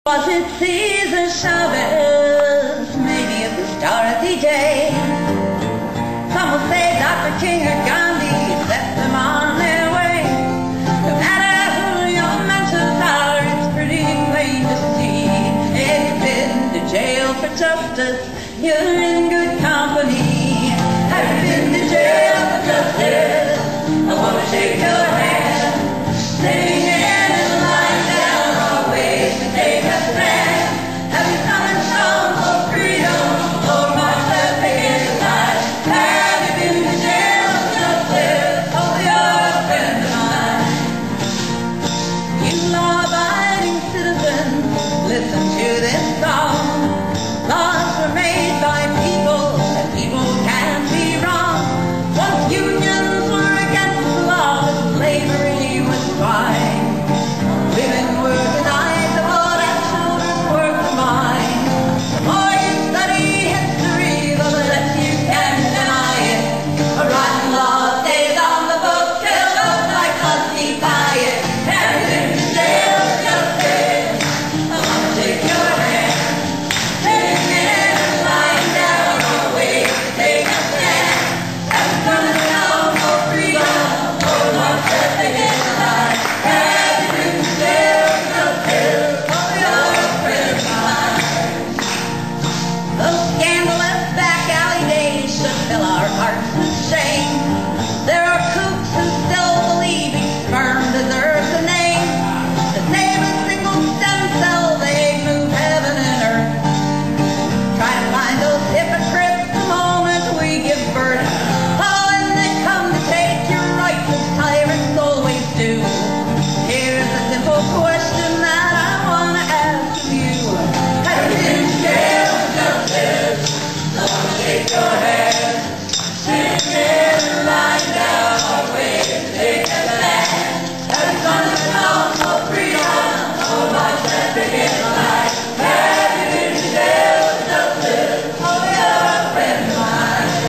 Was it Cesar Chavez? Maybe it was Dorothy Day. Some will say Dr. King or Gandhi set them on their way. No matter who your mentors are, it's pretty plain to see. If you've been to jail for justice, you're in good company. Have you been to jail for justice? I want to shake your hand. Sitting in and lying down, always to take a stand. Have you come and shown for freedom, or marched that picket line? Have you been to jail for justice? Oh, you're a friend of mine. You law-abiding citizens, listen to this song. Laws were made by people, and people can't be wrong. Once unions were against the law, slavery was fine. Women were denied the vote and children were combined. The more you study history, the less you can deny it. A rotten law stays on the books till those like us defy it. Have you been to jail for justice? I want to take your hand. Sitting in and lying down, always to take a stand. Have you come and shown for freedom, or marched that picket line? Have you been to jail for justice? Oh, you're a friend of mine. Those scandalous back alley days should fill our hearts with shame. There are kooks who still believe each sperm deserves a name. To save a single stem cell, they move heaven and earth. Try to find those hypocrites the moment we give birth. Oh, and they come to take your rights as tyrants always do. Here's a simple question that I want to ask of you. Have you been to jail for justice? I want to take your